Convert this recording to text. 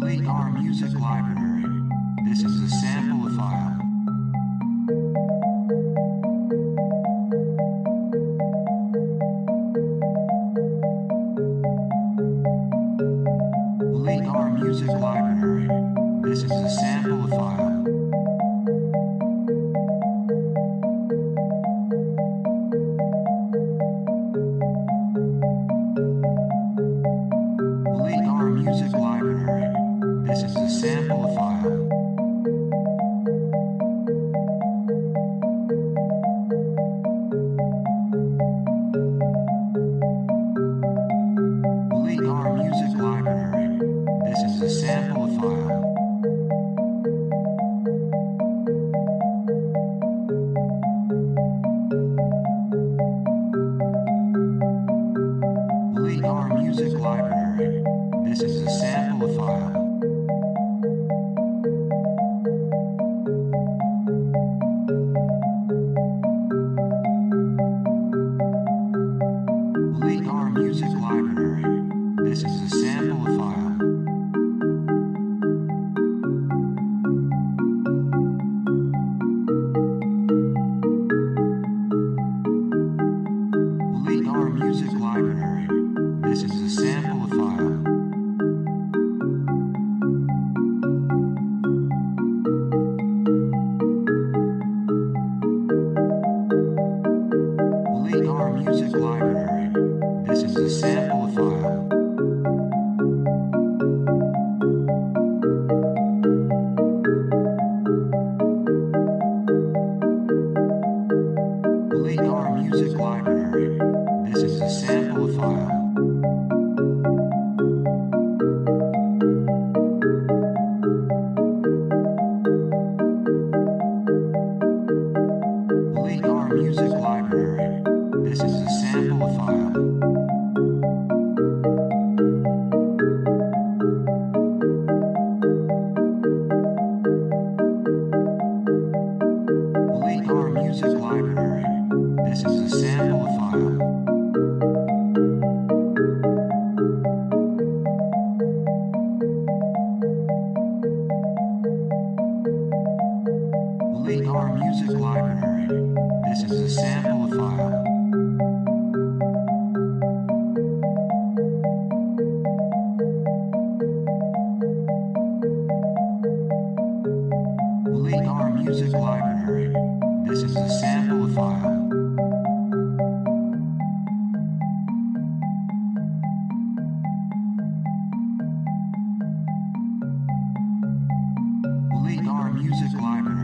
Delete our music library. This is a sample file. Delete our music library. This is a sample file. Delete our music library. This is a sample file. Delete our music library. This is a sample file. Delete our music library. This is a sample file. Delete our music library. This is a sample file. Delete our music library. This is a sample file. Delete our music library. This is a sample file. Delete our music library. This is a sample file. Delete our music library. This is a sample file. Delete our music library. This is a sample file. Delete our music library. This is a sample file. Delete our music library. This is a sample file. Delete our music library.